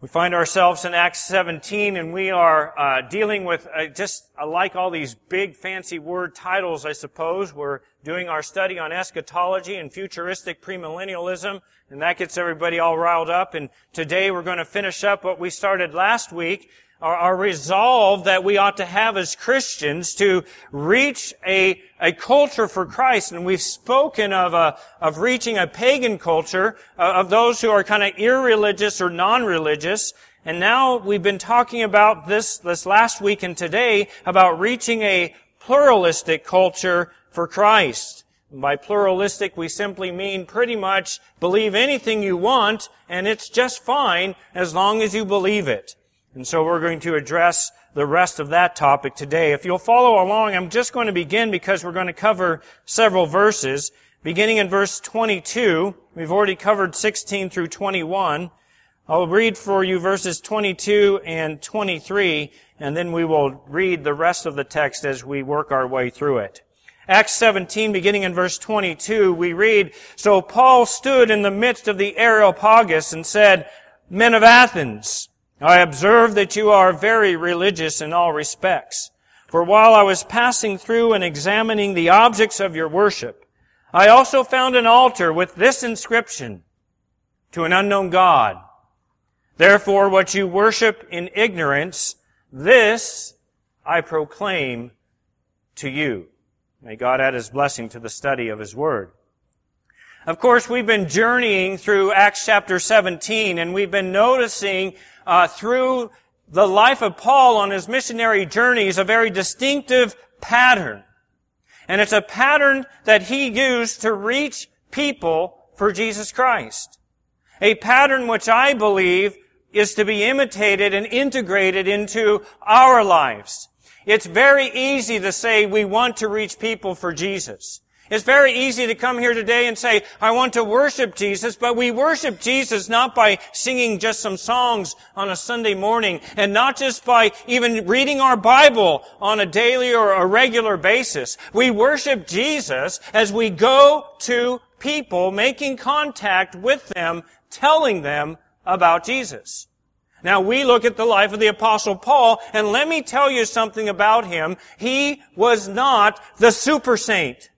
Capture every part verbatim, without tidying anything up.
We find ourselves in Acts seventeen, and we are uh, dealing with uh, just uh, like all these big fancy word titles, I suppose. We're doing our study on eschatology and futuristic premillennialism, and that gets everybody all riled up. And today we're going to finish up what we started last week, our, our resolve that we ought to have as Christians to reach a a culture for Christ. And we've spoken of a, of reaching a pagan culture, uh, of those who are kind of irreligious or non-religious. And now we've been talking about this, this last week and today, about reaching a pluralistic culture for Christ. And by pluralistic, we simply mean pretty much believe anything you want, and it's just fine as long as you believe it. And so we're going to address the rest of that topic today. If you'll follow along, I'm just going to begin because we're going to cover several verses. Beginning in verse twenty-two, we've already covered sixteen through twenty-one. I'll read for you verses twenty-two and twenty-three, and then we will read the rest of the text as we work our way through it. Acts seventeen, beginning in verse twenty-two, we read, "So Paul stood in the midst of the Areopagus and said, 'Men of Athens, I observe that you are very religious in all respects. For while I was passing through and examining the objects of your worship, I also found an altar with this inscription, to an unknown God. Therefore, what you worship in ignorance, this I proclaim to you.'" May God add His blessing to the study of His Word. Of course, we've been journeying through Acts chapter seventeen, and we've been noticing Uh, through the life of Paul on his missionary journeys, a very distinctive pattern. And it's a pattern that he used to reach people for Jesus Christ. A pattern which I believe is to be imitated and integrated into our lives. It's very easy to say we want to reach people for Jesus. It's very easy to come here today and say, I want to worship Jesus, but we worship Jesus not by singing just some songs on a Sunday morning, and not just by even reading our Bible on a daily or a regular basis. We worship Jesus as we go to people, making contact with them, telling them about Jesus. Now, we look at the life of the Apostle Paul, and let me tell you something about him. He was not the super saint.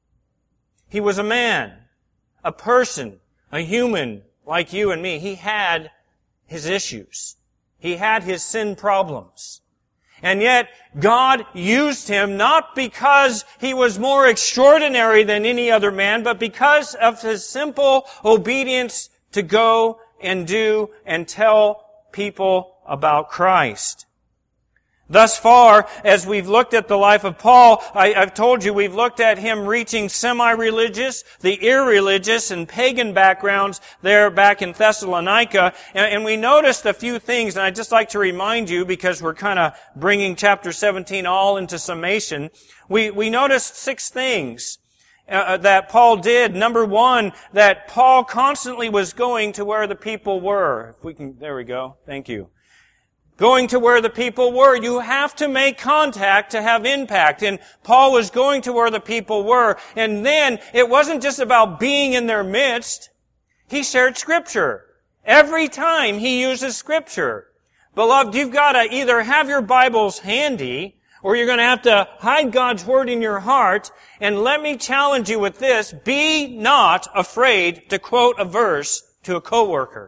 He was a man, a person, a human like you and me. He had his issues. He had his sin problems. And yet, God used him not because he was more extraordinary than any other man, but because of his simple obedience to go and do and tell people about Christ. Thus far, as we've looked at the life of Paul, I, I've told you we've looked at him reaching semi-religious, the irreligious, and pagan backgrounds there back in Thessalonica. And, and we noticed a few things, and I'd just like to remind you, because we're kind of bringing chapter seventeen all into summation. We, we noticed six things uh, that Paul did. Number one, that Paul constantly was going to where the people were. If we can, there we go. Thank you. Going to where the people were. You have to make contact to have impact. And Paul was going to where the people were. And then it wasn't just about being in their midst. He shared Scripture. Every time he uses Scripture. Beloved, you've got to either have your Bibles handy, or you're going to have to hide God's Word in your heart. And let me challenge you with this. Be not afraid to quote a verse to a coworker.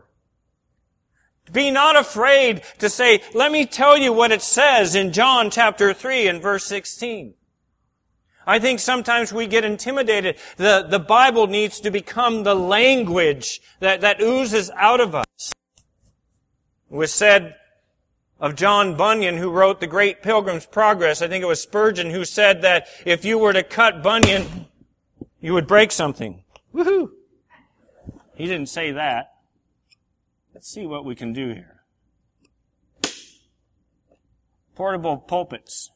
Be not afraid to say, let me tell you what it says in John chapter three and verse sixteen. I think sometimes we get intimidated. The, the Bible needs to become the language that, that oozes out of us. It was said of John Bunyan, who wrote The Great Pilgrim's Progress. I think it was Spurgeon who said that if you were to cut Bunyan, you would break something. Woohoo! He didn't say that. Let's see what we can do here. Portable pulpits.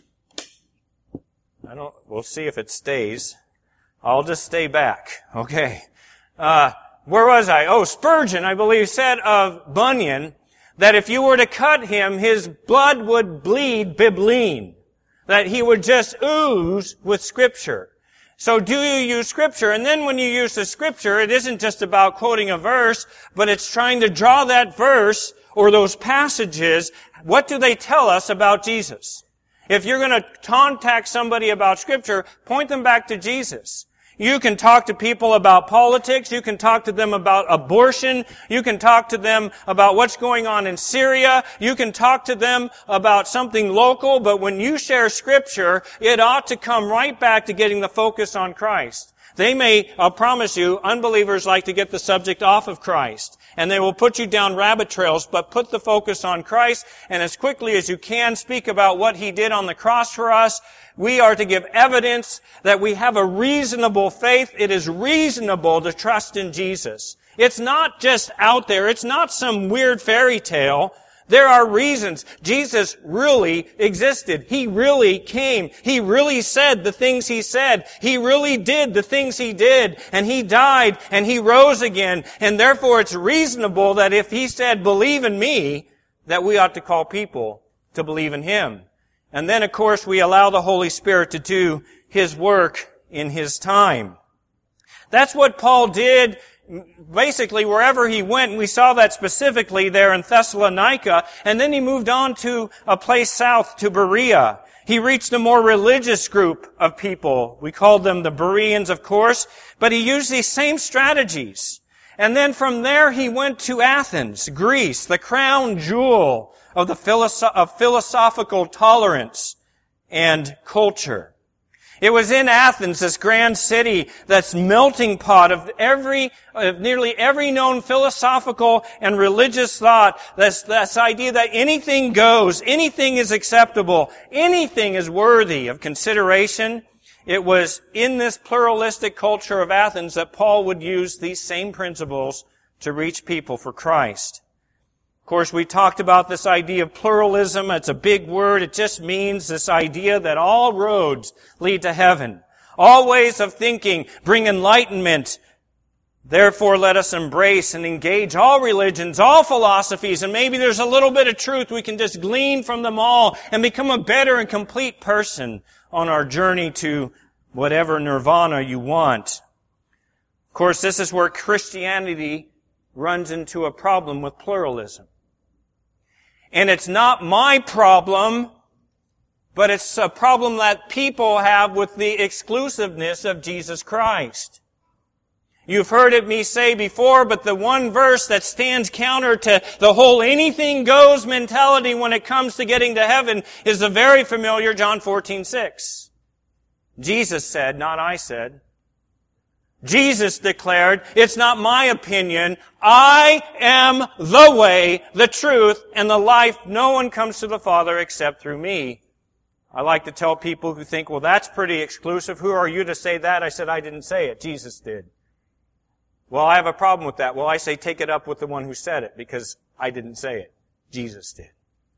I don't, we'll see if it stays. I'll just stay back. Okay. Uh, where was I? Oh, Spurgeon, I believe, said of Bunyan that if you were to cut him, his blood would bleed bibline. That he would just ooze with Scripture. So do you use Scripture? And then when you use the Scripture, it isn't just about quoting a verse, but it's trying to draw that verse or those passages, what do they tell us about Jesus? If you're going to contact somebody about Scripture, point them back to Jesus. You can talk to people about politics. You can talk to them about abortion. You can talk to them about what's going on in Syria. You can talk to them about something local. But when you share Scripture, it ought to come right back to getting the focus on Christ. They may, I'll promise you, unbelievers like to get the subject off of Christ. And they will put you down rabbit trails, but put the focus on Christ. And as quickly as you can, speak about what He did on the cross for us. We are to give evidence that we have a reasonable faith. It is reasonable to trust in Jesus. It's not just out there. It's not some weird fairy tale. There are reasons. Jesus really existed. He really came. He really said the things He said. He really did the things He did. And He died and He rose again. And therefore it's reasonable that if He said, believe in me, that we ought to call people to believe in Him. And then, of course, we allow the Holy Spirit to do His work in His time. That's what Paul did basically wherever he went, and we saw that specifically there in Thessalonica, and then he moved on to a place south to Berea. He reached a more religious group of people. We called them the Bereans, of course, but he used these same strategies. And then from there he went to Athens, Greece, the crown jewel of the philosoph- of philosophical tolerance and culture. It was in Athens, this grand city, that's melting pot of every, of nearly every known philosophical and religious thought. This, this idea that anything goes, anything is acceptable, anything is worthy of consideration. It was in this pluralistic culture of Athens that Paul would use these same principles to reach people for Christ. Of course, we talked about this idea of pluralism. It's a big word. It just means this idea that all roads lead to heaven. All ways of thinking bring enlightenment. Therefore, let us embrace and engage all religions, all philosophies, and maybe there's a little bit of truth we can just glean from them all and become a better and complete person on our journey to whatever nirvana you want. Of course, this is where Christianity runs into a problem with pluralism. And it's not my problem, but it's a problem that people have with the exclusiveness of Jesus Christ. You've heard it me say before, but the one verse that stands counter to the whole anything goes mentality when it comes to getting to heaven is the very familiar John fourteen six. Jesus said, not I said. Jesus declared, it's not my opinion. I am the way, the truth, and the life. No one comes to the Father except through me. I like to tell people who think, well, that's pretty exclusive. Who are you to say that? I said, I didn't say it. Jesus did. Well, I have a problem with that. Well, I say take it up with the one who said it, because I didn't say it. Jesus did.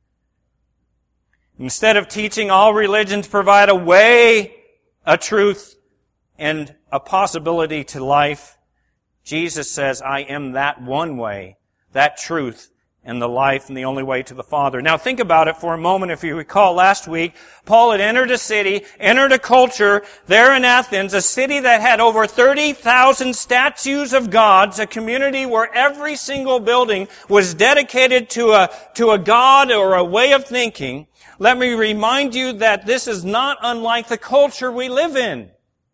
Instead of teaching all religions provide a way, a truth, and a possibility to life, Jesus says, I am that one way, that truth, and the life, and the only way to the Father. Now think about it for a moment. If you recall last week, Paul had entered a city, entered a culture there in Athens, a city that had over thirty thousand statues of gods, a community where every single building was dedicated to a, to a god or a way of thinking. Let me remind you that this is not unlike the culture we live in.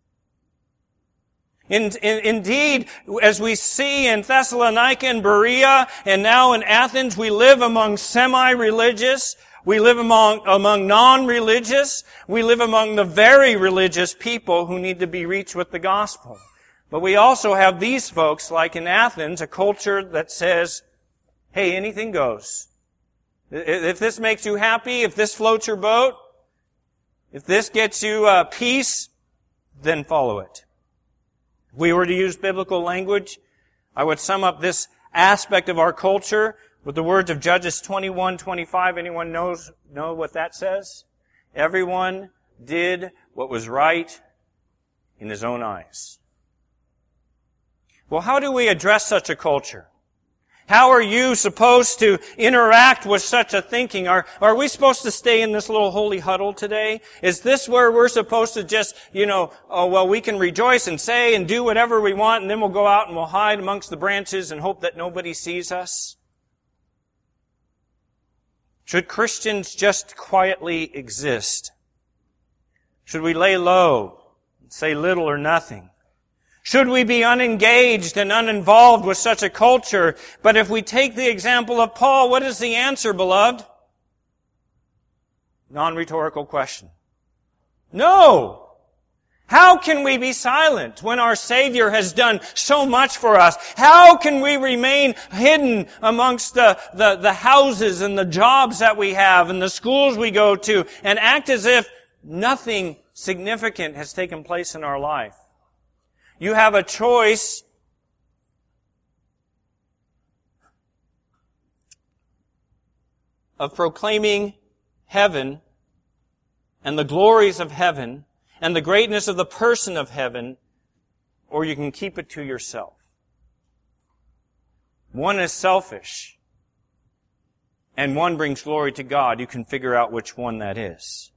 In, in, indeed, as we see in Thessalonica and Berea, and now in Athens, we live among semi-religious, we live among, among non-religious, we live among the very religious people who need to be reached with the gospel. But we also have these folks, like in Athens, a culture that says, hey, anything goes. If this makes you happy, if this floats your boat, if this gets you uh, peace, then follow it. If we were to use biblical language, I would sum up this aspect of our culture with the words of Judges twenty-one twenty-five. Anyone knows know what that says? Everyone did what was right in his own eyes. Well, how do we address such a culture? How are you supposed to interact with such a thinking? Are, are we supposed to stay in this little holy huddle today? Is this where we're supposed to just, you know, oh, well, we can rejoice and say and do whatever we want, and then we'll go out and we'll hide amongst the branches and hope that nobody sees us? Should Christians just quietly exist? Should we lay low and say little or nothing? Should we be unengaged and uninvolved with such a culture? But if we take the example of Paul, what is the answer, beloved? Non-rhetorical question. No! How can we be silent when our Savior has done so much for us? How can we remain hidden amongst the, the, the houses and the jobs that we have and the schools we go to and act as if nothing significant has taken place in our life? You have a choice of proclaiming heaven and the glories of heaven and the greatness of the person of heaven, or you can keep it to yourself. One is selfish, and one brings glory to God. You can figure out which one that is.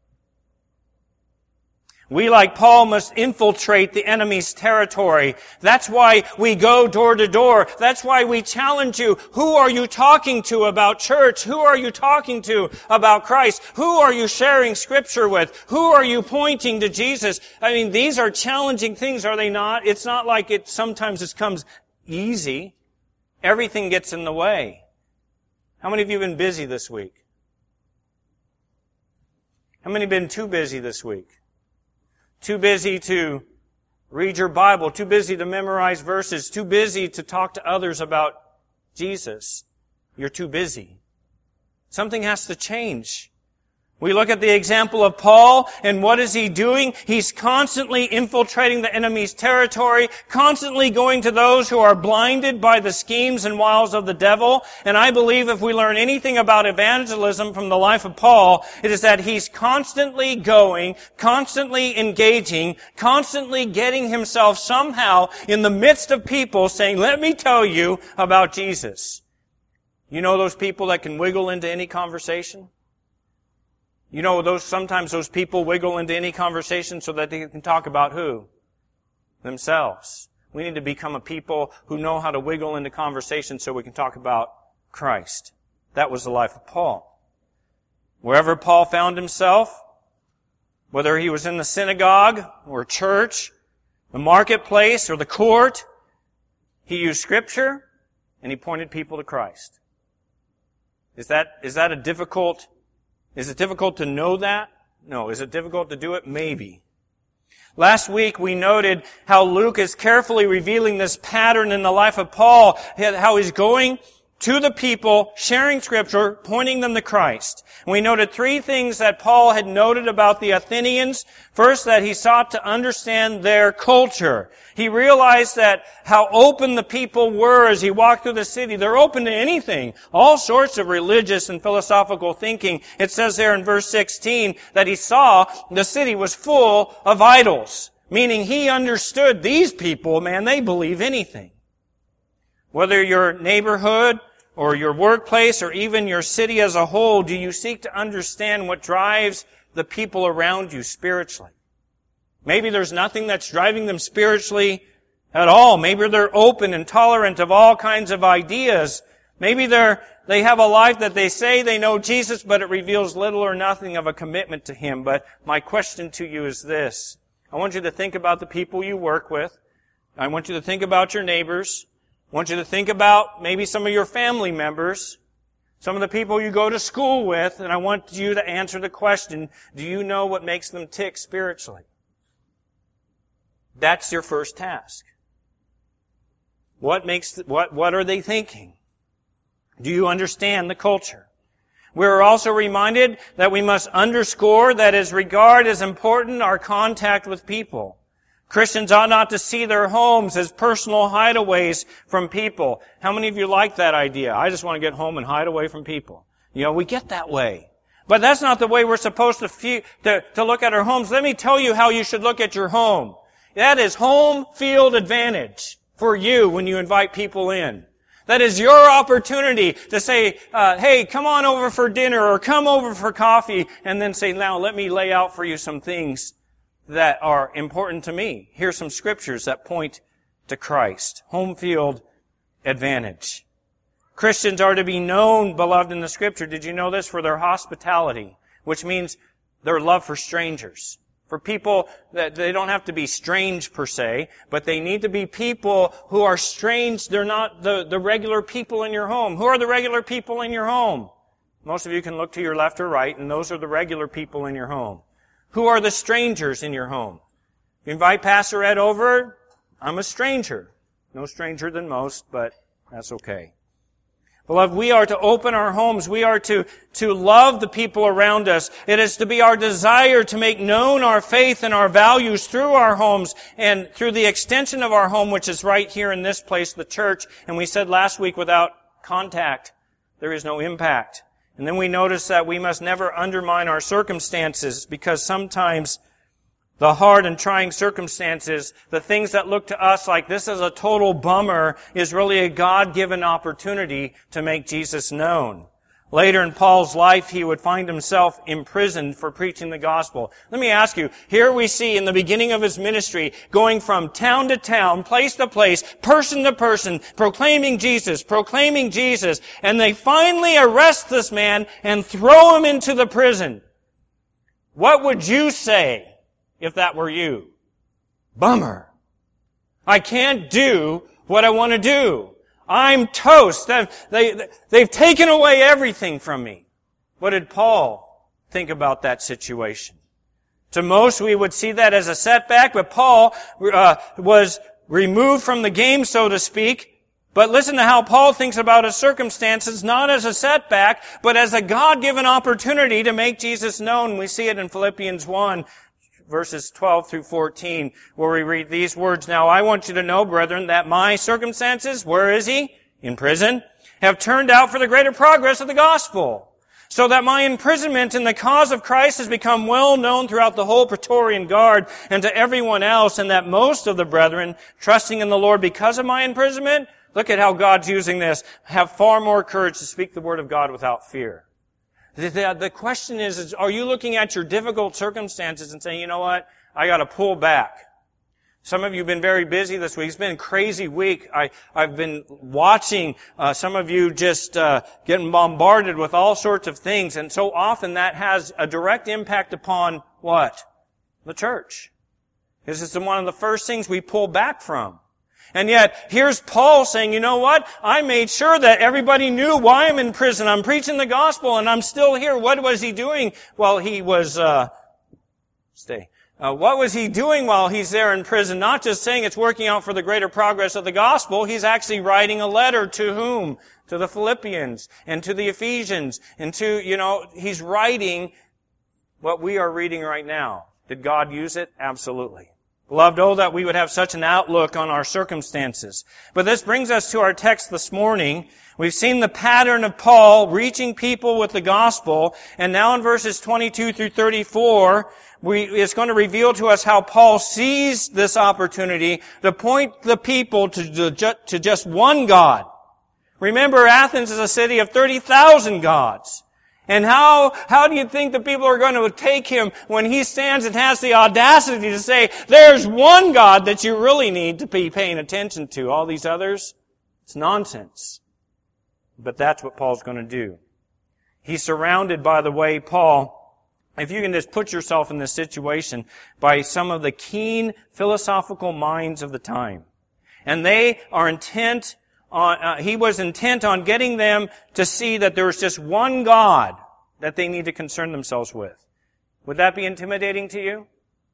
We, like Paul, must infiltrate the enemy's territory. That's why we go door to door. That's why we challenge you. Who are you talking to about church? Who are you talking to about Christ? Who are you sharing Scripture with? Who are you pointing to Jesus? I mean, these are challenging things, are they not? It's not like it sometimes it comes easy. Everything gets in the way. How many of you have been busy this week? How many have been too busy this week? Too busy to read your Bible, too busy to memorize verses, too busy to talk to others about Jesus. You're too busy. Something has to change. We look at the example of Paul, and what is he doing? He's constantly infiltrating the enemy's territory, constantly going to those who are blinded by the schemes and wiles of the devil. And I believe if we learn anything about evangelism from the life of Paul, it is that he's constantly going, constantly engaging, constantly getting himself somehow in the midst of people saying, let me tell you about Jesus. You know those people that can wiggle into any conversation? You know, those sometimes those people wiggle into any conversation so that they can talk about who? Themselves. We need to become a people who know how to wiggle into conversation so we can talk about Christ. That was the life of Paul. Wherever Paul found himself, whether he was in the synagogue or church, the marketplace or the court, he used Scripture and he pointed people to Christ. Is that, is that a difficult Is it difficult to know that? No. Is it difficult to do it? Maybe. Last week we noted how Luke is carefully revealing this pattern in the life of Paul, how he's going to the people, sharing Scripture, pointing them to Christ. And we noted three things that Paul had noted about the Athenians. First, that he sought to understand their culture. He realized that how open the people were as he walked through the city. They're open to anything. All sorts of religious and philosophical thinking. It says there in verse sixteen that he saw the city was full of idols. Meaning he understood these people, man, they believe anything. Whether your neighborhood or your workplace or even your city as a whole, do you seek to understand what drives the people around you spiritually? Maybe there's nothing that's driving them spiritually at all. Maybe they're open and tolerant of all kinds of ideas. Maybe they're, they have a life that they say they know Jesus, but it reveals little or nothing of a commitment to Him. But my question to you is this. I want you to think about the people you work with. I want you to think about your neighbors. I want you to think about maybe some of your family members, some of the people you go to school with, and I want you to answer the question, do you know what makes them tick spiritually? That's your first task. What makes, what, what are they thinking? Do you understand the culture? We're also reminded that we must underscore that as regard as important our contact with people. Christians ought not to see their homes as personal hideaways from people. How many of you like that idea? I just want to get home and hide away from people. You know, we get that way. But that's not the way we're supposed to, fe- to, to look at our homes. Let me tell you how you should look at your home. That is home field advantage for you when you invite people in. That is your opportunity to say, uh, hey, come on over for dinner or come over for coffee, and then say, now let me lay out for you some things that are important to me. Here's some scriptures that point to Christ. Home field advantage. Christians are to be known, beloved, in the Scripture. Did you know this? For their hospitality, which means their love for strangers. For people that they don't have to be strange per se, but they need to be people who are strange. They're not the, the regular people in your home. Who are the regular people in your home? Most of you can look to your left or right, and those are the regular people in your home. Who are the strangers in your home? You invite Pastor Ed over, I'm a stranger. No stranger than most, but that's okay. Beloved, we are to open our homes. We are to, to love the people around us. It is to be our desire to make known our faith and our values through our homes and through the extension of our home, which is right here in this place, the church. And we said last week, without contact, there is no impact. And then we notice that we must never undermine our circumstances, because sometimes the hard and trying circumstances, the things that look to us like this is a total bummer, is really a God-given opportunity to make Jesus known. Later in Paul's life, he would find himself imprisoned for preaching the gospel. Let me ask you, here we see in the beginning of his ministry, going from town to town, place to place, person to person, proclaiming Jesus, proclaiming Jesus, and they finally arrest this man and throw him into the prison. What would you say if that were you? Bummer. I can't do what I want to do. I'm toast. They've, they, they've taken away everything from me. What did Paul think about that situation? To most, we would see that as a setback, but Paul uh, was removed from the game, so to speak. But listen to how Paul thinks about his circumstances, not as a setback, but as a God-given opportunity to make Jesus known. We see it in Philippians one, verses twelve through fourteen, where we read these words. Now I want you to know, brethren, that my circumstances, where is he? In prison, have turned out for the greater progress of the gospel, so that my imprisonment in the cause of Christ has become well known throughout the whole Praetorian Guard and to everyone else, and that most of the brethren, trusting in the Lord because of my imprisonment, look at how God's using this, have far more courage to speak the word of God without fear. The, the question is, is, are you looking at your difficult circumstances and saying, you know what, I got to pull back? Some of you have been very busy this week. It's been a crazy week. I, I've been watching uh, some of you just uh, getting bombarded with all sorts of things, and so often that has a direct impact upon what? The church. This is one of the first things we pull back from. And yet, here's Paul saying, you know what? I made sure that everybody knew why I'm in prison. I'm preaching the gospel and I'm still here. What was he doing while he was, uh, stay. Uh, what was he doing while he's there in prison? Not just saying it's working out for the greater progress of the gospel. He's actually writing a letter to whom? To the Philippians and to the Ephesians and to, you know, he's writing what we are reading right now. Did God use it? Absolutely. Beloved, oh, that we would have such an outlook on our circumstances. But this brings us to our text this morning. We've seen the pattern of Paul reaching people with the gospel, and now in verses twenty-two through thirty-four, we, it's going to reveal to us how Paul sees this opportunity to point the people to, to, to just one God. Remember, Athens is a city of thirty thousand gods. And how, how do you think the people are going to take him when he stands and has the audacity to say, there's one God that you really need to be paying attention to. All these others, it's nonsense. But that's what Paul's going to do. He's surrounded, by the way, Paul, if you can just put yourself in this situation, by some of the keen philosophical minds of the time. And they are intent On, uh, he was intent on getting them to see that there was just one God that they need to concern themselves with. Would that be intimidating to you?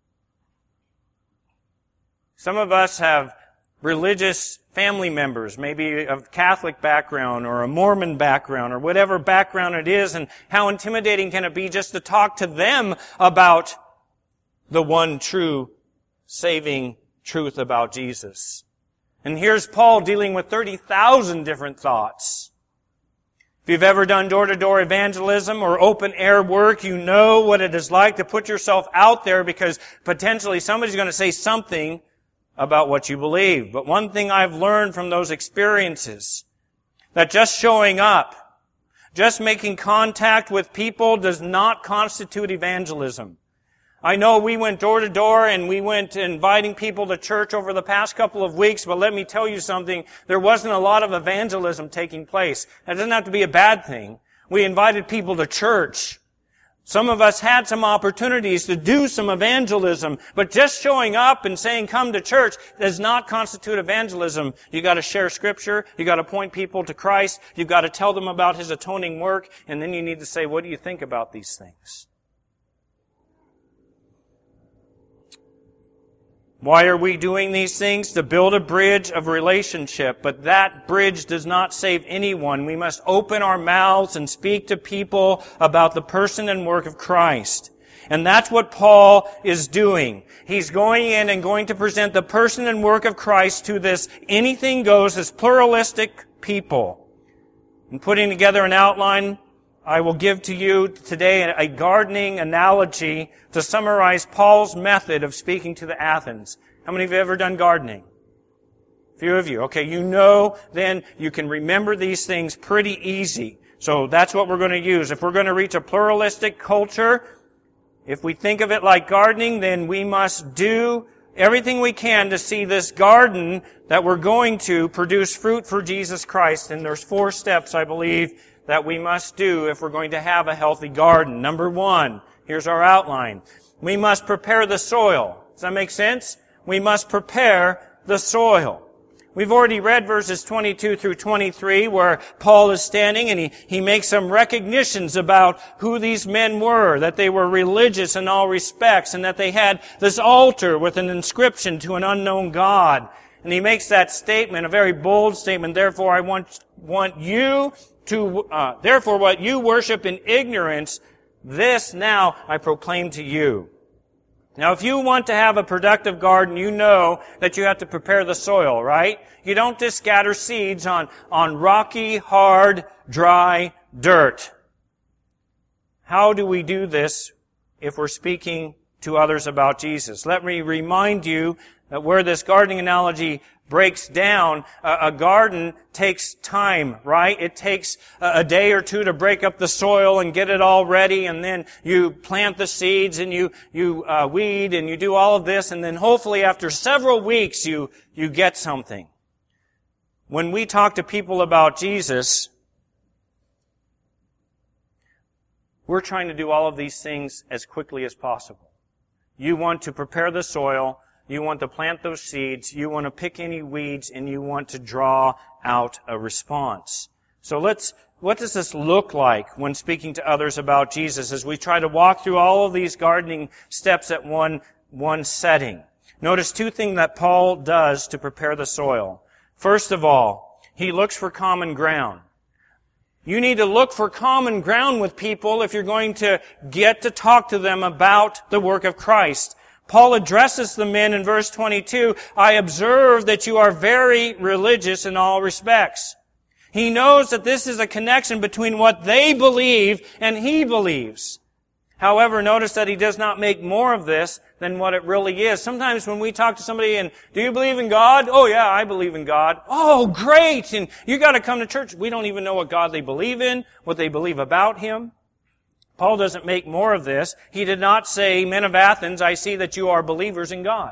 Some of us have religious family members, maybe of Catholic background or a Mormon background or whatever background it is, and how intimidating can it be just to talk to them about the one true saving truth about Jesus? And here's Paul dealing with thirty thousand different thoughts. If you've ever done door-to-door evangelism or open-air work, you know what it is like to put yourself out there because potentially somebody's going to say something about what you believe. But one thing I've learned from those experiences, that just showing up, just making contact with people does not constitute evangelism. I know we went door to door and we went inviting people to church over the past couple of weeks, but let me tell you something. There wasn't a lot of evangelism taking place. That doesn't have to be a bad thing. We invited people to church. Some of us had some opportunities to do some evangelism, but just showing up and saying, come to church, does not constitute evangelism. You gotta share Scripture, you gotta point people to Christ, you've gotta tell them about His atoning work, and then you need to say, what do you think about these things? Why are we doing these things? To build a bridge of relationship. But that bridge does not save anyone. We must open our mouths and speak to people about the person and work of Christ. And that's what Paul is doing. He's going in and going to present the person and work of Christ to this anything goes, this pluralistic people. And putting together an outline, I will give to you today a gardening analogy to summarize Paul's method of speaking to the Athens. How many of you have ever done gardening? A few of you. Okay, you know then you can remember these things pretty easy. So that's what we're going to use. If we're going to reach a pluralistic culture, if we think of it like gardening, then we must do everything we can to see this garden that we're going to produce fruit for Jesus Christ. And there's four steps, I believe, that we must do if we're going to have a healthy garden. Number one, here's our outline. We must prepare the soil. Does that make sense? We must prepare the soil. We've already read verses twenty-two through twenty-three where Paul is standing and he, he makes some recognitions about who these men were, that they were religious in all respects, and that they had this altar with an inscription to an unknown God. And he makes that statement, a very bold statement, therefore I want, want you To, uh, therefore, what you worship in ignorance, this now I proclaim to you. Now, if you want to have a productive garden, you know that you have to prepare the soil, right? You don't just scatter seeds on, on rocky, hard, dry dirt. How do we do this if we're speaking to others about Jesus? Let me remind you that where this gardening analogy breaks down, uh, a garden takes time, right? It takes a, a day or two to break up the soil and get it all ready, and then you plant the seeds and you you uh, weed and you do all of this, and then hopefully after several weeks you you get something. When we talk to people about Jesus, we're trying to do all of these things as quickly as possible. You want to prepare the soil, you want to plant those seeds, you want to pick any weeds, and you want to draw out a response. So let's, what does this look like when speaking to others about Jesus as we try to walk through all of these gardening steps at one, one setting? Notice two things that Paul does to prepare the soil. First of all, he looks for common ground. You need to look for common ground with people if you're going to get to talk to them about the work of Christ. Paul addresses the men in verse twenty-two, I observe that you are very religious in all respects. He knows that this is a connection between what they believe and he believes. However, notice that he does not make more of this than what it really is. Sometimes when we talk to somebody and, do you believe in God? Oh yeah, I believe in God. Oh, great! And you gotta come to church. We don't even know what God they believe in, what they believe about Him. Paul doesn't make more of this. He did not say, men of Athens, I see that you are believers in God.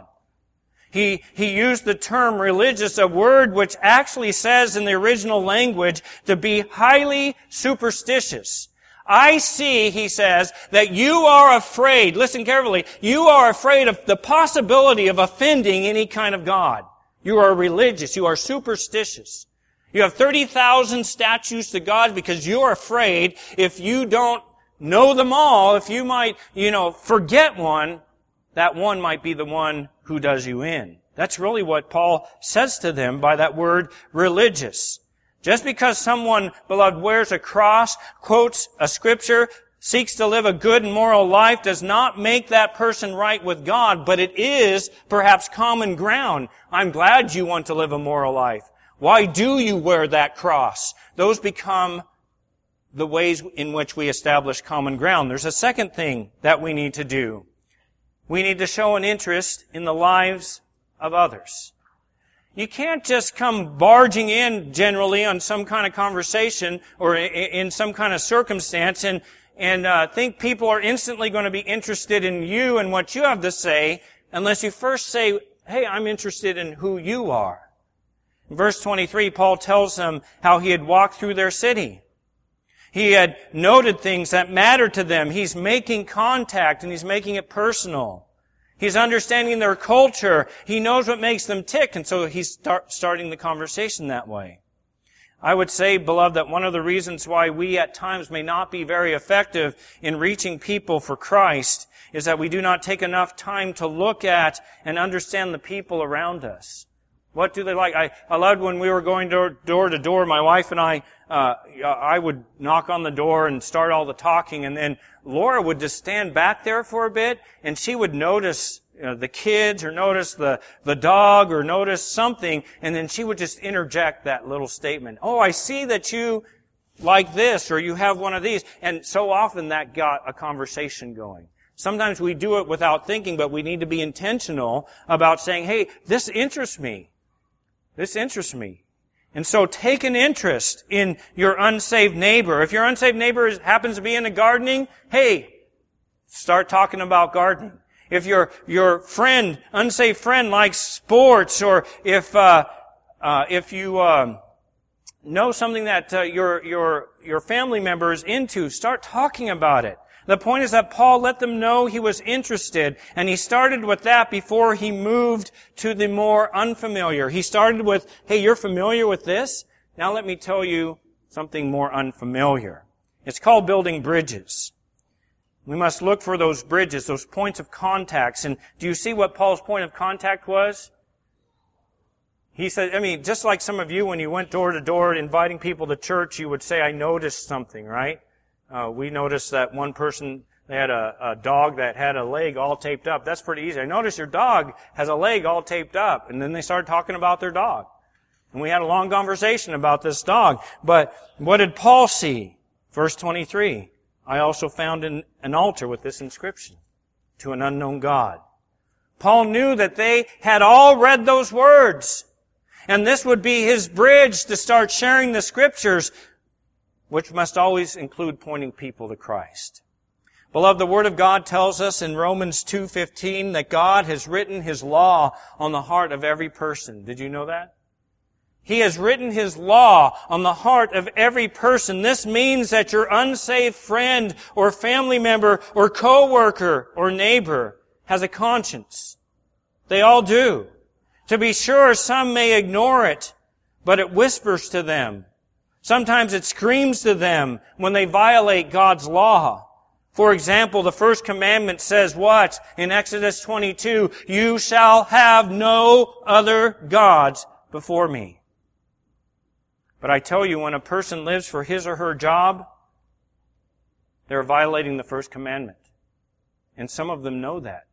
He, he used the term religious, a word which actually says in the original language to be highly superstitious. I see, he says, that you are afraid, listen carefully, you are afraid of the possibility of offending any kind of God. You are religious, you are superstitious. You have thirty thousand statues to God because you're afraid if you don't know them all, if you might, you know, forget one, that one might be the one who does you in. That's really what Paul says to them by that word religious. Just because someone, beloved, wears a cross, quotes a scripture, seeks to live a good and moral life, does not make that person right with God, but it is perhaps common ground. I'm glad you want to live a moral life. Why do you wear that cross? Those become the ways in which we establish common ground. There's a second thing that we need to do. We need to show an interest in the lives of others. You can't just come barging in generally on some kind of conversation or in some kind of circumstance and, and uh, think people are instantly going to be interested in you and what you have to say unless you first say, hey, I'm interested in who you are. In verse twenty-three, Paul tells them how he had walked through their city. He had noted things that mattered to them. He's making contact and he's making it personal. He's understanding their culture. He knows what makes them tick, and so he's start, starting the conversation that way. I would say, beloved, that one of the reasons why we at times may not be very effective in reaching people for Christ is that we do not take enough time to look at and understand the people around us. What do they like? I, I loved when we were going door, door to door, my wife and I, uh, I would knock on the door and start all the talking, and then Laura would just stand back there for a bit, and she would notice you know, the kids, or notice the, the dog, or notice something, and then she would just interject that little statement. Oh, I see that you like this, or you have one of these. And so often that got a conversation going. Sometimes we do it without thinking, but we need to be intentional about saying, hey, this interests me. This interests me. And so take an interest in your unsaved neighbor. If your unsaved neighbor is, happens to be into gardening, hey, start talking about gardening. If your your friend, unsaved friend, likes sports, or if uh, uh, if you uh, know something that uh, your your your family member is into, start talking about it. The point is that Paul let them know he was interested, and he started with that before he moved to the more unfamiliar. He started with, hey, you're familiar with this? Now let me tell you something more unfamiliar. It's called building bridges. We must look for those bridges, those points of contacts. And do you see what Paul's point of contact was? He said, I mean, just like some of you, when you went door to door inviting people to church, you would say, I noticed something, right? Uh, we noticed that one person, they had a, a dog that had a leg all taped up. That's pretty easy. I noticed your dog has a leg all taped up. And then they started talking about their dog. And we had a long conversation about this dog. But what did Paul see? Verse twenty-three. I also found an, an altar with this inscription, to an unknown God. Paul knew that they had all read those words. And this would be his bridge to start sharing the Scriptures, which must always include pointing people to Christ. Beloved, the Word of God tells us in Romans two fifteen that God has written His law on the heart of every person. Did you know that? He has written His law on the heart of every person. This means that your unsaved friend or family member or co-worker or neighbor has a conscience. They all do. To be sure, some may ignore it, but it whispers to them. Sometimes it screams to them when they violate God's law. For example, the first commandment says what? In Exodus twenty-two, you shall have no other gods before me. But I tell you, when a person lives for his or her job, they're violating the first commandment. And some of them know that.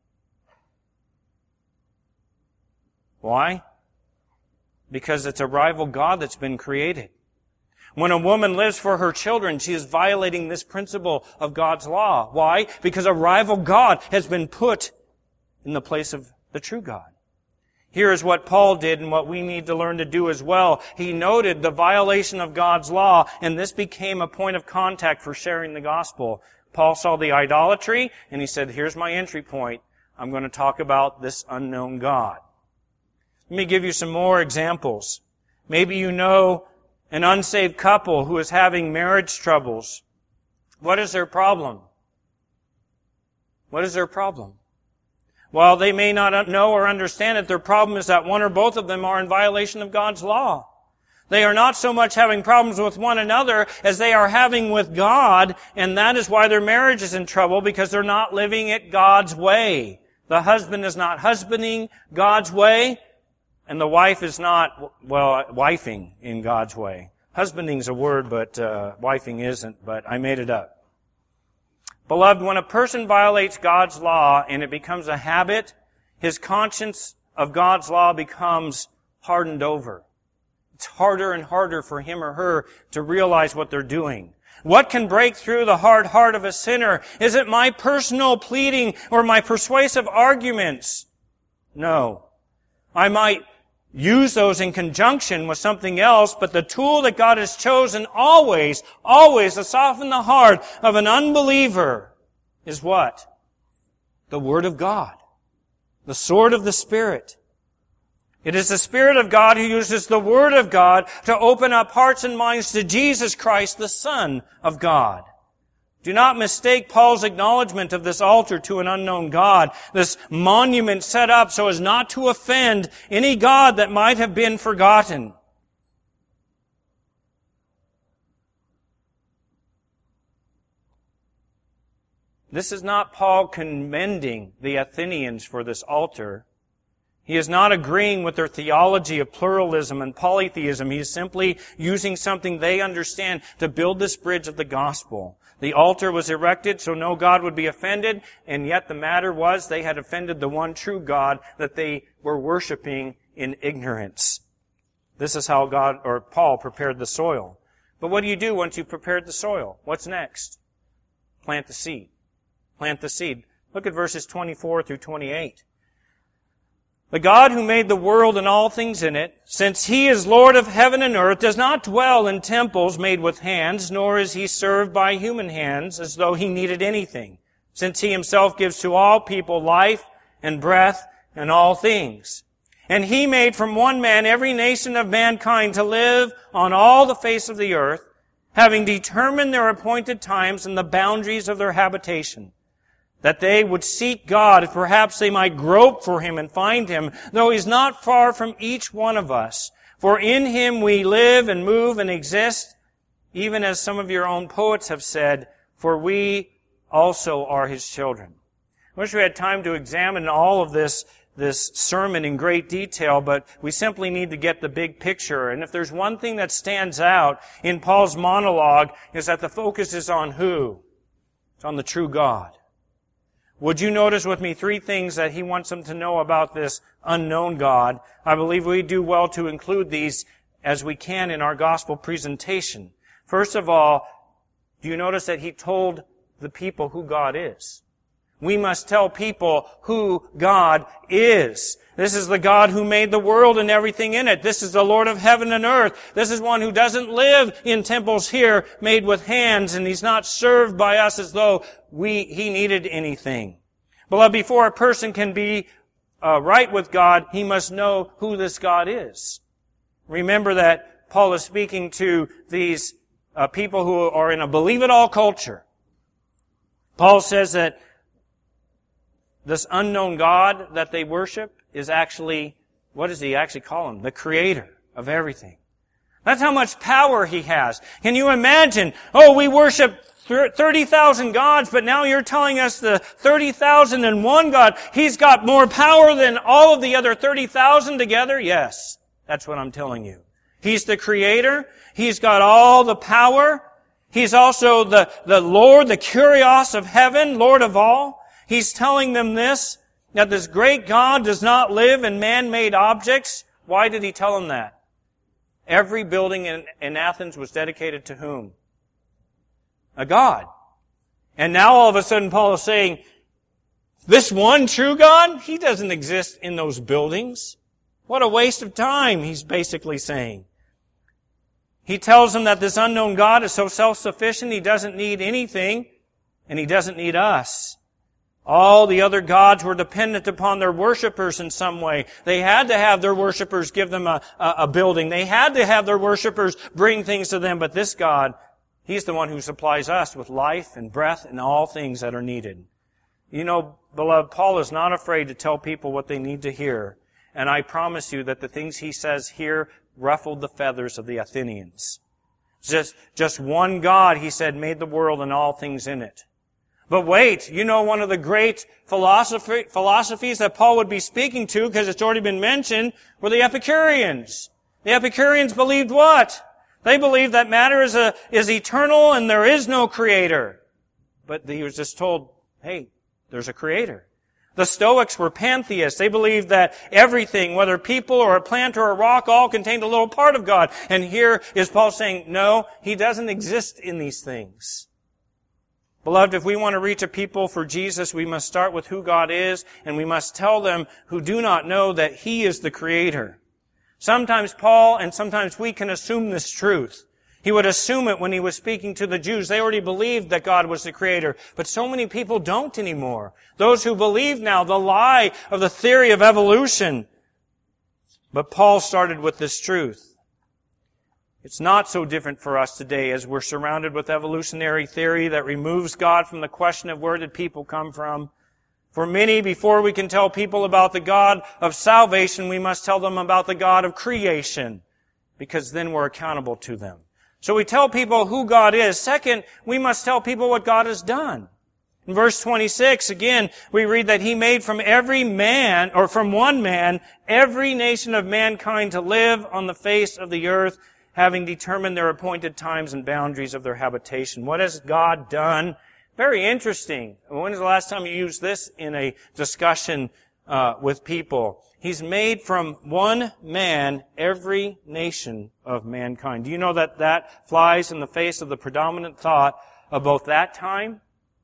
Why? Because it's a rival God that's been created. When a woman lives for her children, she is violating this principle of God's law. Why? Because a rival God has been put in the place of the true God. Here is what Paul did and what we need to learn to do as well. He noted the violation of God's law, and this became a point of contact for sharing the gospel. Paul saw the idolatry, and he said, here's my entry point. I'm going to talk about this unknown God. Let me give you some more examples. Maybe you know an unsaved couple who is having marriage troubles. What is their problem? What is their problem? While they may not know or understand it, their problem is that one or both of them are in violation of God's law. They are not so much having problems with one another as they are having with God, and that is why their marriage is in trouble, because they're not living it God's way. The husband is not husbanding God's way, and the wife is not, well, wifing in God's way. Husbanding's a word, but uh, wifing isn't, but I made it up. Beloved, when a person violates God's law and it becomes a habit, his conscience of God's law becomes hardened over. It's harder and harder for him or her to realize what they're doing. What can break through the hard heart of a sinner? Is it my personal pleading or my persuasive arguments? No. I might use those in conjunction with something else, but the tool that God has chosen always, always to soften the heart of an unbeliever is what? The Word of God. The sword of the Spirit. It is the Spirit of God who uses the Word of God to open up hearts and minds to Jesus Christ, the Son of God. Do not mistake Paul's acknowledgement of this altar to an unknown God, this monument set up so as not to offend any God that might have been forgotten. This is not Paul commending the Athenians for this altar. He is not agreeing with their theology of pluralism and polytheism. He is simply using something they understand to build this bridge of the gospel. The altar was erected so no God would be offended, and yet the matter was they had offended the one true God that they were worshiping in ignorance. This is how God, or Paul, prepared the soil. But what do you do once you've prepared the soil? What's next? Plant the seed. Plant the seed. Look at verses twenty-four through twenty-eight. The God who made the world and all things in it, since He is Lord of heaven and earth, does not dwell in temples made with hands, nor is He served by human hands as though He needed anything, since He Himself gives to all people life and breath and all things. And He made from one man every nation of mankind to live on all the face of the earth, having determined their appointed times and the boundaries of their habitation, that they would seek God, if perhaps they might grope for Him and find Him, though He's not far from each one of us. For in Him we live and move and exist, even as some of your own poets have said, for we also are His children. I wish we had time to examine all of this, this sermon in great detail, but we simply need to get the big picture. And if there's one thing that stands out in Paul's monologue, is that the focus is on who? It's on the true God. Would you notice with me three things that he wants them to know about this unknown God? I believe we do well to include these as we can in our gospel presentation. First of all, do you notice that he told the people who God is? We must tell people who God is. This is the God who made the world and everything in it. This is the Lord of heaven and earth. This is one who doesn't live in temples here made with hands, and He's not served by us as though we He needed anything. Beloved, before a person can be uh, right with God, he must know who this God is. Remember that Paul is speaking to these uh, people who are in a believe-it-all culture. Paul says that this unknown God that they worship is actually, what does he actually call Him? The Creator of everything. That's how much power He has. Can you imagine? Oh, we worship thirty thousand gods, but now you're telling us the thirty thousand and one God, He's got more power than all of the other thirty thousand together? Yes, that's what I'm telling you. He's the Creator. He's got all the power. He's also the, the Lord, the Kyrios of heaven, Lord of all. He's telling them this, that this great God does not live in man-made objects. Why did He tell them that? Every building in, in Athens was dedicated to whom? A God. And now all of a sudden Paul is saying, this one true God, He doesn't exist in those buildings. What a waste of time, he's basically saying. He tells them that this unknown God is so self-sufficient, He doesn't need anything, and He doesn't need us. All the other gods were dependent upon their worshipers in some way. They had to have their worshipers give them a, a, a building. They had to have their worshipers bring things to them. But this God, He's the one who supplies us with life and breath and all things that are needed. You know, beloved, Paul is not afraid to tell people what they need to hear. And I promise you that the things he says here ruffled the feathers of the Athenians. Just, just one God, he said, made the world and all things in it. But wait, you know one of the great philosophy, philosophies that Paul would be speaking to, because it's already been mentioned, were the Epicureans. The Epicureans believed what? They believed that matter is, a, is eternal and there is no creator. But he was just told, hey, there's a creator. The Stoics were pantheists. They believed that everything, whether people or a plant or a rock, all contained a little part of God. And here is Paul saying, no, He doesn't exist in these things. Beloved, if we want to reach a people for Jesus, we must start with who God is, and we must tell them who do not know that He is the Creator. Sometimes Paul and sometimes we can assume this truth. He would assume it when he was speaking to the Jews. They already believed that God was the Creator. But so many people don't anymore. Those who believe now the lie of the theory of evolution. But Paul started with this truth. It's not so different for us today as we're surrounded with evolutionary theory that removes God from the question of where did people come from. For many, before we can tell people about the God of salvation, we must tell them about the God of creation, because then we're accountable to them. So we tell people who God is. Second, we must tell people what God has done. In verse twenty-six, again, we read that He made from every man, or from one man, every nation of mankind to live on the face of the earth, having determined their appointed times and boundaries of their habitation. What has God done? Very interesting. When was the last time you used this in a discussion uh, with people? He's made from one man every nation of mankind. Do you know that that flies in the face of the predominant thought of both that time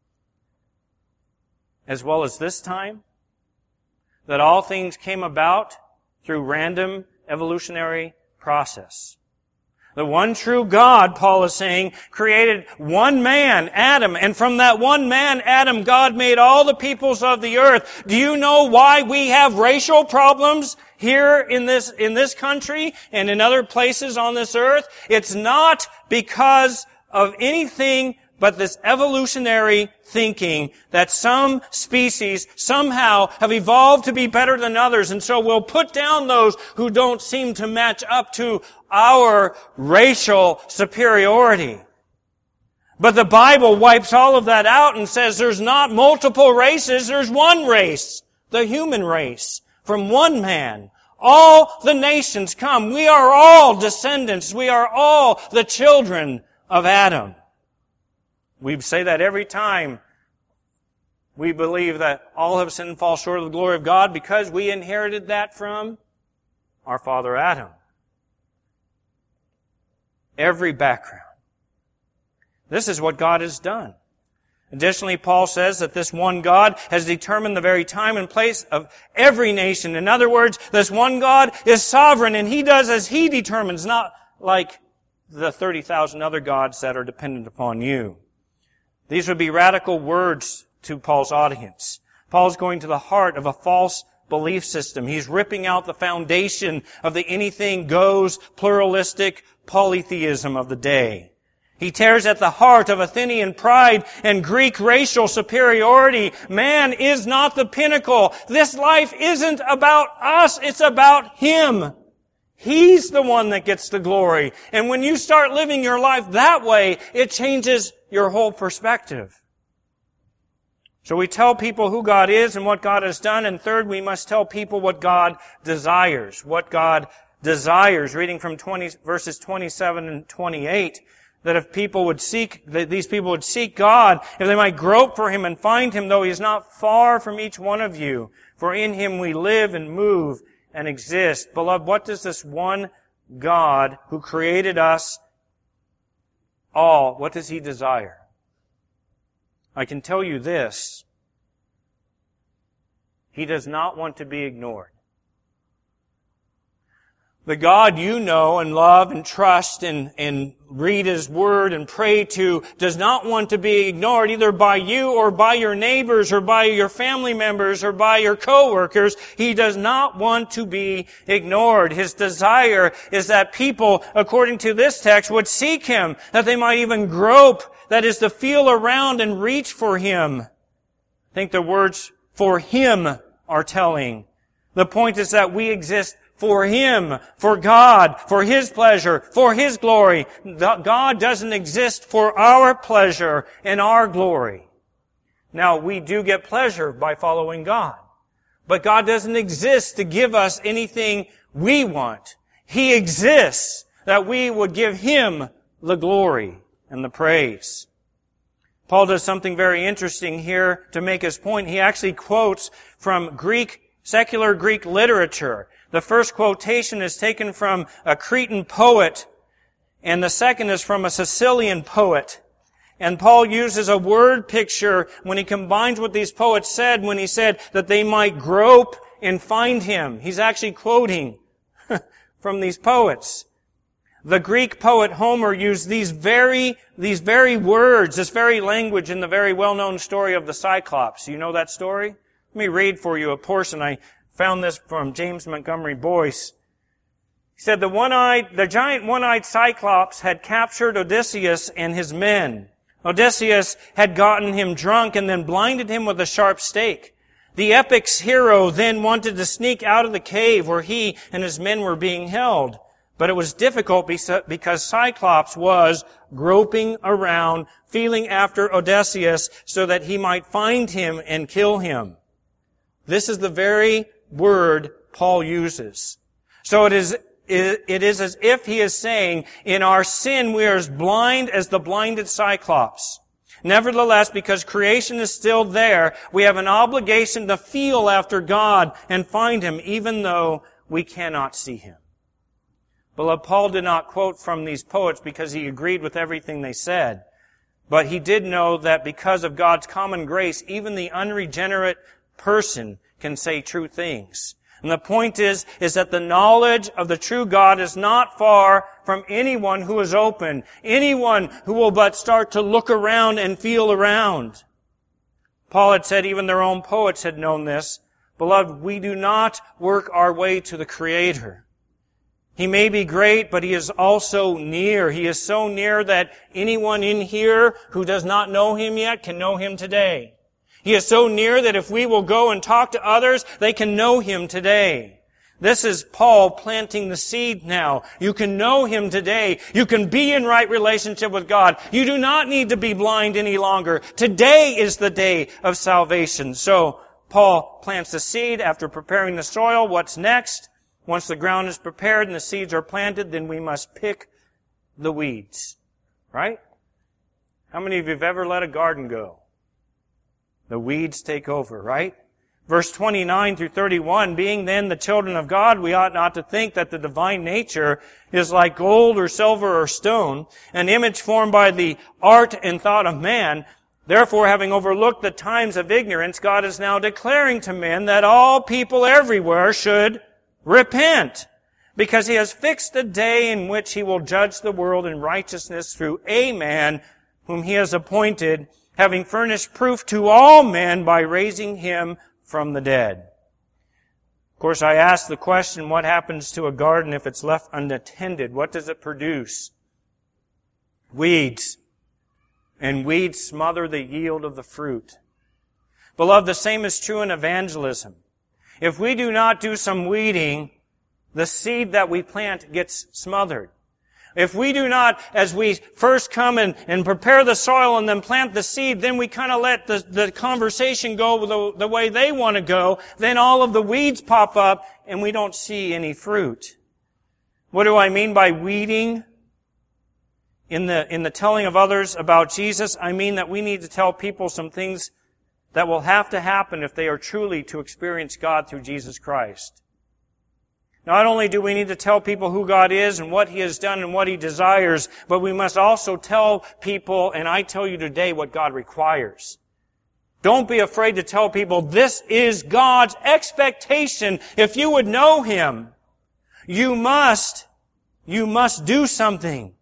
as well as this time? That all things came about through random evolutionary process. The one true God, Paul is saying, created one man, Adam, and from that one man, Adam, God made all the peoples of the earth. Do you know why we have racial problems here in this, in this country and in other places on this earth? It's not because of anything but this evolutionary thinking that some species somehow have evolved to be better than others, and so we'll put down those who don't seem to match up to our racial superiority. But the Bible wipes all of that out and says there's not multiple races, there's one race, the human race, from one man. All the nations come. We are all descendants. We are all the children of Adam. We say that every time we believe that all have sinned and fall short of the glory of God because we inherited that from our father Adam. Every background. This is what God has done. Additionally, Paul says that this one God has determined the very time and place of every nation. In other words, this one God is sovereign and He does as He determines, not like the thirty thousand other gods that are dependent upon you. These would be radical words to Paul's audience. Paul's going to the heart of a false belief system. He's ripping out the foundation of the anything goes, pluralistic polytheism of the day. He tears at the heart of Athenian pride and Greek racial superiority. Man is not the pinnacle. This life isn't about us, it's about Him. He's the one that gets the glory. And when you start living your life that way, it changes your whole perspective. So we tell people who God is and what God has done. And third, we must tell people what God desires. What God desires. Reading from twenty, verses twenty-seven and twenty-eight, that if people would seek, that these people would seek God, if they might grope for Him and find Him, though He is not far from each one of you. For in Him we live and move and exist. Beloved, what does this one God who created us all, what does He desire? I can tell you this. He does not want to be ignored. The God you know and love and trust and, and read His Word and pray to does not want to be ignored either by you or by your neighbors or by your family members or by your co-workers. He does not want to be ignored. His desire is that people, according to this text, would seek Him, that they might even grope, that is to feel around and reach for Him. I think the words for Him are telling. The point is that we exist for Him, for God, for His pleasure, for His glory. God doesn't exist for our pleasure and our glory. Now, we do get pleasure by following God. But God doesn't exist to give us anything we want. He exists that we would give Him the glory and the praise. Paul does something very interesting here to make his point. He actually quotes from Greek, secular Greek literature. The first quotation is taken from a Cretan poet, and the second is from a Sicilian poet. And Paul uses a word picture when he combines what these poets said when he said that they might grope and find Him. He's actually quoting from these poets. The Greek poet Homer used these very, these very words, this very language in the very well-known story of the Cyclops. You know that story? Let me read for you a portion. I found this from James Montgomery Boyce. He said, the one-eyed, the giant one-eyed Cyclops had captured Odysseus and his men. Odysseus had gotten him drunk and then blinded him with a sharp stake. The epic's hero then wanted to sneak out of the cave where he and his men were being held. But it was difficult because Cyclops was groping around, feeling after Odysseus so that he might find him and kill him. This is the very word Paul uses. So it is, it is as if he is saying, in our sin we are as blind as the blinded Cyclops. Nevertheless, because creation is still there, we have an obligation to feel after God and find Him, even though we cannot see Him. Beloved, Paul did not quote from these poets because he agreed with everything they said. But he did know that because of God's common grace, even the unregenerate person can say true things. And the point is, is that the knowledge of the true God is not far from anyone who is open, anyone who will but start to look around and feel around. Paul had said even their own poets had known this. Beloved, we do not work our way to the Creator. He may be great, but He is also near. He is so near that anyone in here who does not know Him yet can know Him today. He is so near that if we will go and talk to others, they can know Him today. This is Paul planting the seed now. You can know Him today. You can be in right relationship with God. You do not need to be blind any longer. Today is the day of salvation. So Paul plants the seed after preparing the soil. What's next? Once the ground is prepared and the seeds are planted, then we must pick the weeds. Right? How many of you have ever let a garden go? The weeds take over, right? Verse twenty-nine through thirty-one, being then the children of God, we ought not to think that the divine nature is like gold or silver or stone, an image formed by the art and thought of man. Therefore, having overlooked the times of ignorance, God is now declaring to men that all people everywhere should repent, because He has fixed a day in which He will judge the world in righteousness through a man whom He has appointed, having furnished proof to all men by raising Him from the dead. Of course, I ask the question, what happens to a garden if it's left unattended? What does it produce? Weeds. And weeds smother the yield of the fruit. Beloved, the same is true in evangelism. If we do not do some weeding, the seed that we plant gets smothered. If we do not, as we first come and, and prepare the soil and then plant the seed, then we kind of let the, the conversation go the, the way they want to go, then all of the weeds pop up and we don't see any fruit. What do I mean by weeding? In the, in the telling of others about Jesus, I mean that we need to tell people some things that will have to happen if they are truly to experience God through Jesus Christ. Not only do we need to tell people who God is and what He has done and what He desires, but we must also tell people, and I tell you today, what God requires. Don't be afraid to tell people this is God's expectation. If you would know Him, you must, you must do something.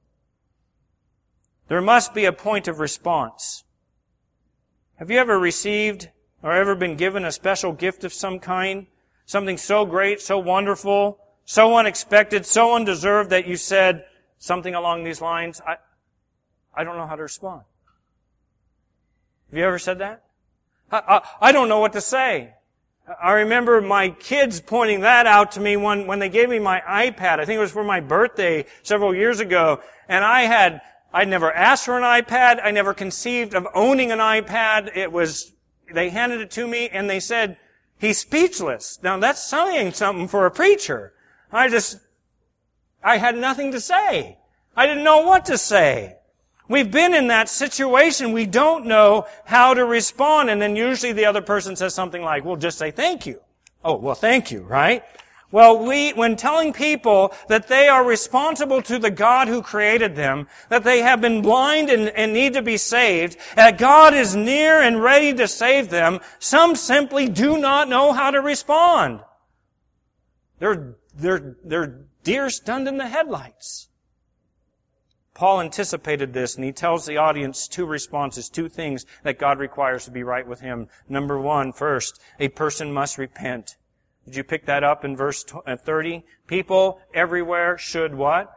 There must be a point of response. Have you ever received or ever been given a special gift of some kind? Something so great, so wonderful, so unexpected, so undeserved that you said something along these lines, I, I don't know how to respond. Have you ever said that? I, I, I don't know what to say. I remember my kids pointing that out to me when, when they gave me my iPad. I think it was for my birthday several years ago. And I had, I'd never asked for an iPad. I never conceived of owning an iPad. It was, they handed it to me and they said, he's speechless. Now that's saying something for a preacher. I just, I had nothing to say. I didn't know what to say. We've been in that situation. We don't know how to respond. And then usually the other person says something like, well, just say thank you. Oh, well, thank you, right? Well, we, when telling people that they are responsible to the God who created them, that they have been blind and, and need to be saved, that God is near and ready to save them, some simply do not know how to respond. They're, they're, they're deer stunned in the headlights. Paul anticipated this, and he tells the audience two responses, two things that God requires to be right with him. Number one, first, a person must repent. Did you pick that up in verse thirty? People everywhere should what?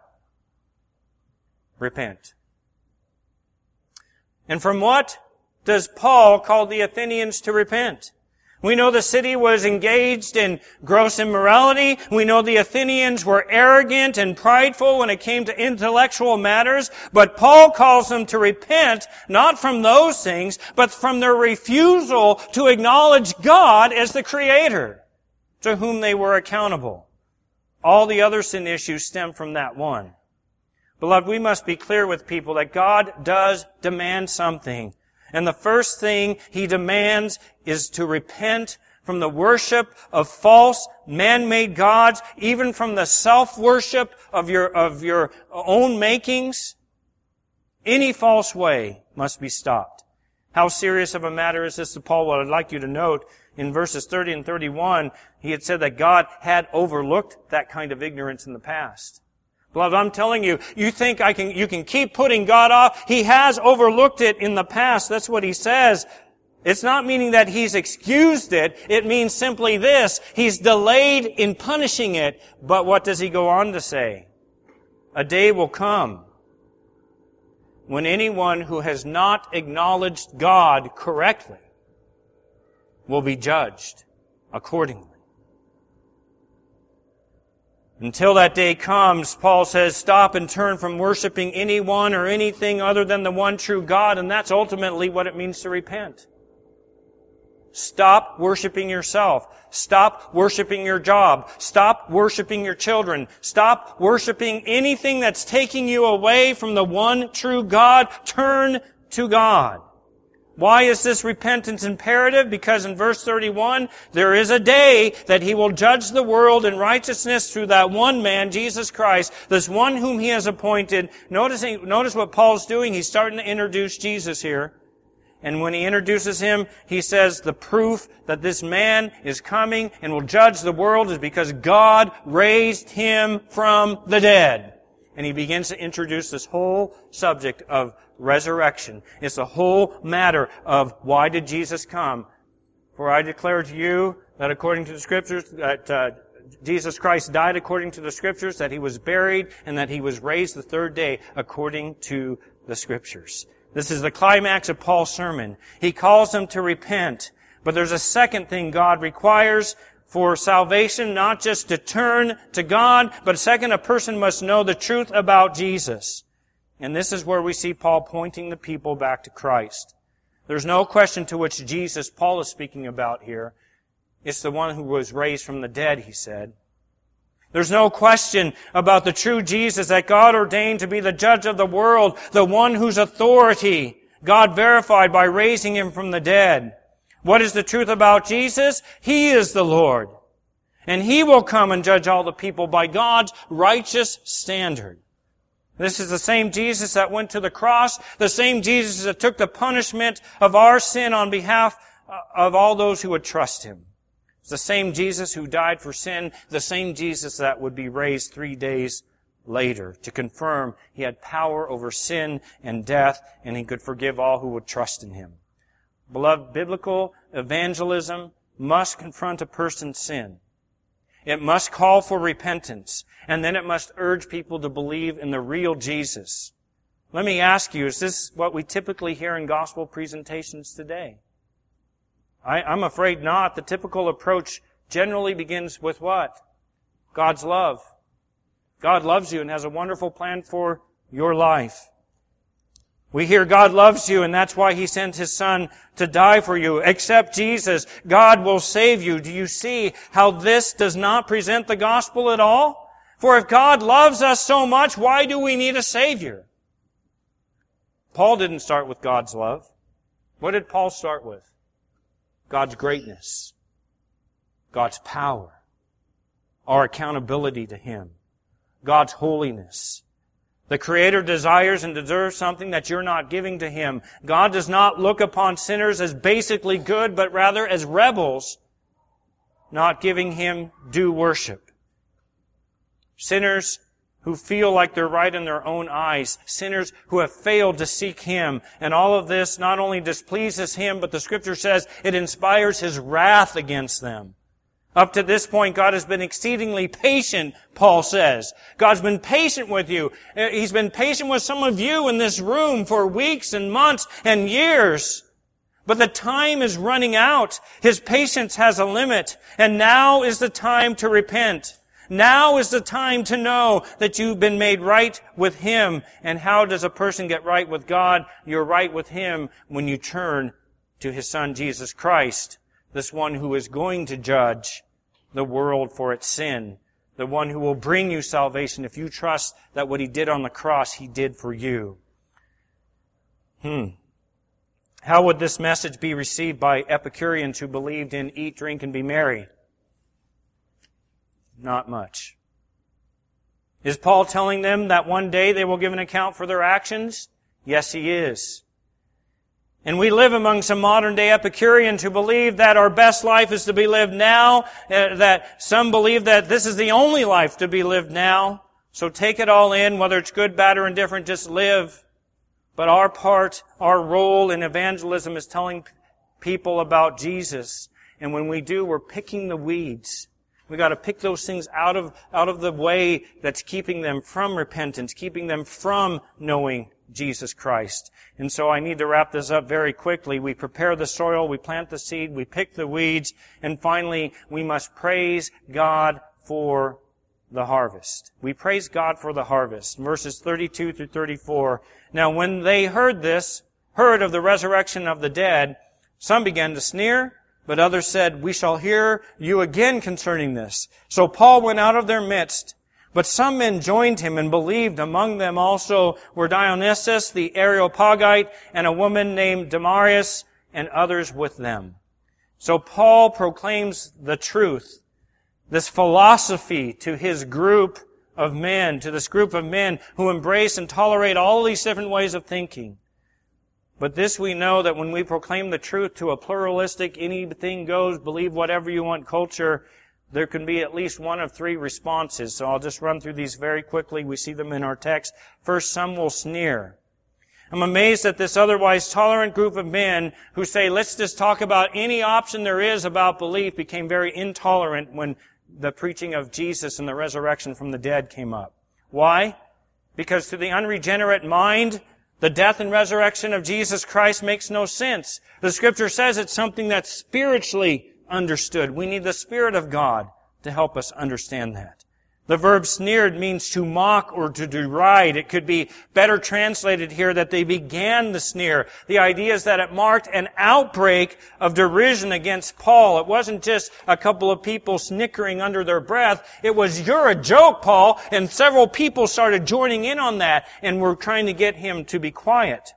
Repent. And from what does Paul call the Athenians to repent? We know the city was engaged in gross immorality. We know the Athenians were arrogant and prideful when it came to intellectual matters. But Paul calls them to repent, not from those things, but from their refusal to acknowledge God as the Creator, to whom they were accountable. All the other sin issues stem from that one. Beloved, we must be clear with people that God does demand something. And the first thing He demands is to repent from the worship of false man-made gods, even from the self-worship of your, of your own makings. Any false way must be stopped. How serious of a matter is this to Paul? What I'd like you to note, in verses thirty and thirty-one, he had said that God had overlooked that kind of ignorance in the past. Beloved, I'm telling you, you think I can, you can keep putting God off? He has overlooked it in the past. That's what he says. It's not meaning that He's excused it. It means simply this. He's delayed in punishing it. But what does He go on to say? A day will come when anyone who has not acknowledged God correctly will be judged accordingly. Until that day comes, Paul says, stop and turn from worshiping anyone or anything other than the one true God, and that's ultimately what it means to repent. Stop worshiping yourself. Stop worshiping your job. Stop worshiping your children. Stop worshiping anything that's taking you away from the one true God. Turn to God. Why is this repentance imperative? Because in verse thirty-one, there is a day that He will judge the world in righteousness through that one man, Jesus Christ, this one whom He has appointed. Notice, notice what Paul's doing. He's starting to introduce Jesus here. And when he introduces Him, he says the proof that this man is coming and will judge the world is because God raised Him from the dead. And he begins to introduce this whole subject of resurrection. It's the whole matter of why did Jesus come? For I declare to you that according to the Scriptures, that uh, Jesus Christ died according to the Scriptures, that He was buried, and that He was raised the third day according to the Scriptures. This is the climax of Paul's sermon. He calls them to repent. But there's a second thing God requires for salvation, not just to turn to God, but second, a person must know the truth about Jesus. And this is where we see Paul pointing the people back to Christ. There's no question to which Jesus Paul is speaking about here. It's the one who was raised from the dead, he said. There's no question about the true Jesus that God ordained to be the judge of the world, the one whose authority God verified by raising Him from the dead. What is the truth about Jesus? He is the Lord. And He will come and judge all the people by God's righteous standard. This is the same Jesus that went to the cross, the same Jesus that took the punishment of our sin on behalf of all those who would trust Him. It's the same Jesus who died for sin, the same Jesus that would be raised three days later to confirm He had power over sin and death, and He could forgive all who would trust in Him. Beloved, biblical evangelism must confront a person's sin. It must call for repentance, and then it must urge people to believe in the real Jesus. Let me ask you, is this what we typically hear in gospel presentations today? I, I'm afraid not. The typical approach generally begins with what? God's love. God loves you and has a wonderful plan for your life. We hear God loves you and that's why He sent His Son to die for you. Accept Jesus. God will save you. Do you see how this does not present the gospel at all? For if God loves us so much, why do we need a Savior? Paul didn't start with God's love. What did Paul start with? God's greatness, God's power, our accountability to Him, God's holiness. The Creator desires and deserves something that you're not giving to Him. God does not look upon sinners as basically good, but rather as rebels, not giving Him due worship. Sinners who feel like they're right in their own eyes. Sinners who have failed to seek Him. And all of this not only displeases Him, but the Scripture says it inspires His wrath against them. Up to this point, God has been exceedingly patient, Paul says. God's been patient with you. He's been patient with some of you in this room for weeks and months and years. But the time is running out. His patience has a limit. And now is the time to repent. Now is the time to know that you've been made right with Him. And how does a person get right with God? You're right with Him when you turn to His Son, Jesus Christ. This one who is going to judge the world for its sin. The one who will bring you salvation if you trust that what He did on the cross, He did for you. Hmm. How would this message be received by Epicureans who believed in eat, drink, and be merry? Not much. Is Paul telling them that one day they will give an account for their actions? Yes, he is. And we live among some modern-day Epicureans who believe that our best life is to be lived now, uh, that some believe that this is the only life to be lived now. So take it all in, whether it's good, bad, or indifferent, just live. But our part, our role in evangelism is telling people about Jesus. And when we do, we're picking the weeds. We got to pick those things out of, out of the way that's keeping them from repentance, keeping them from knowing Jesus Christ. And so I need to wrap this up very quickly. We prepare the soil, we plant the seed, we pick the weeds, and finally we must praise God for the harvest. We praise God for the harvest. Verses thirty-two through thirty-four. Now when they heard this, heard of the resurrection of the dead, some began to sneer, but others said, we shall hear you again concerning this. So Paul went out of their midst. But some men joined him and believed. Among them also were Dionysius the Areopagite and a woman named Damaris and others with them. So Paul proclaims the truth, this philosophy to his group of men, to this group of men who embrace and tolerate all these different ways of thinking. But this we know that when we proclaim the truth to a pluralistic, anything goes, believe whatever you want culture, there can be at least one of three responses. So I'll just run through these very quickly. We see them in our text. First, some will sneer. I'm amazed that this otherwise tolerant group of men who say, let's just talk about any option there is about belief, became very intolerant when the preaching of Jesus and the resurrection from the dead came up. Why? Because to the unregenerate mind, the death and resurrection of Jesus Christ makes no sense. The Scripture says it's something that's spiritually understood. We need the Spirit of God to help us understand that. The verb sneered means to mock or to deride. It could be better translated here that they began the sneer. The idea is that it marked an outbreak of derision against Paul. It wasn't just a couple of people snickering under their breath. It was, you're a joke, Paul. And several people started joining in on that and were trying to get him to be quiet.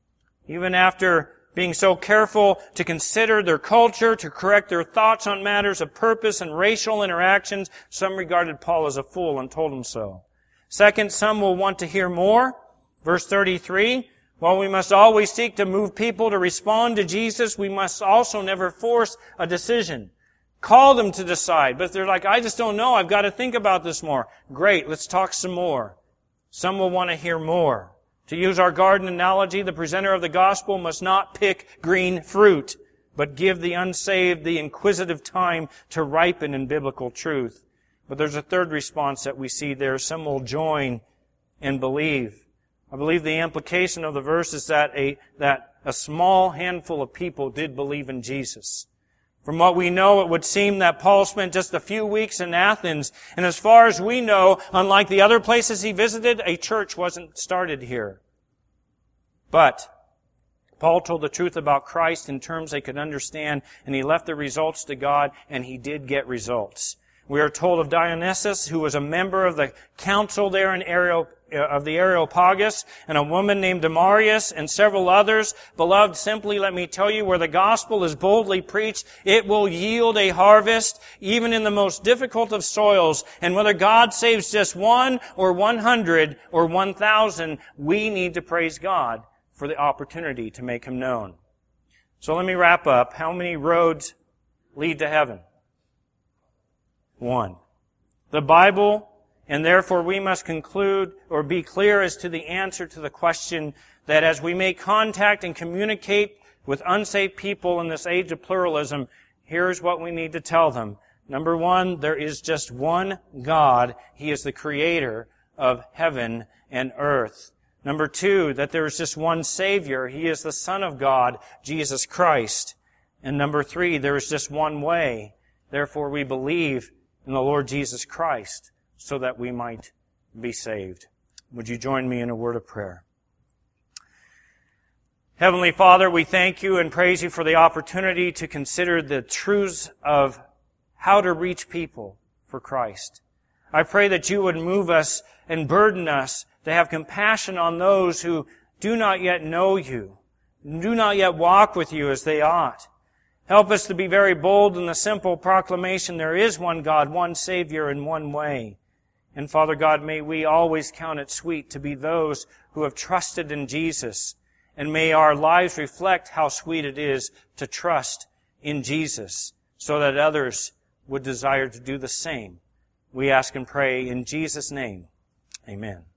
Even after being so careful to consider their culture, to correct their thoughts on matters of purpose and racial interactions, some regarded Paul as a fool and told him so. Second, some will want to hear more. Verse thirty-three, while we must always seek to move people to respond to Jesus, we must also never force a decision. Call them to decide. But if they're like, I just don't know, I've got to think about this more. Great, let's talk some more. Some will want to hear more. To use our garden analogy, the presenter of the gospel must not pick green fruit, but give the unsaved the inquisitive time to ripen in biblical truth. But there's a third response that we see there. Some will join and believe. I believe the implication of the verse is that a, that a small handful of people did believe in Jesus. From what we know, it would seem that Paul spent just a few weeks in Athens, and as far as we know, unlike the other places he visited, a church wasn't started here. But Paul told the truth about Christ in terms they could understand, and he left the results to God, and he did get results. We are told of Dionysius, who was a member of the council there in Areo, of the Areopagus, and a woman named Damaris, and several others. Beloved, simply let me tell you, where the gospel is boldly preached, it will yield a harvest, even in the most difficult of soils. And whether God saves just one, or one hundred, or one thousand, we need to praise God for the opportunity to make Him known. So let me wrap up. How many roads lead to heaven? One. The Bible And therefore we must conclude or be clear as to the answer to the question that as we make contact and communicate with unsaved people in this age of pluralism, here's what we need to tell them. Number one, there is just one God. He is the creator of heaven and earth. Number two, that there is just one Savior. He is the Son of God, Jesus Christ. And number three, there is just one way. Therefore, we believe in the Lord Jesus Christ so that we might be saved. Would you join me in a word of prayer? Heavenly Father, we thank you and praise you for the opportunity to consider the truths of how to reach people for Christ. I pray that you would move us and burden us to have compassion on those who do not yet know you, do not yet walk with you as they ought. Help us to be very bold in the simple proclamation there is one God, one Savior, and one way. And Father God, may we always count it sweet to be those who have trusted in Jesus. And may our lives reflect how sweet it is to trust in Jesus so that others would desire to do the same. We ask and pray in Jesus' name. Amen.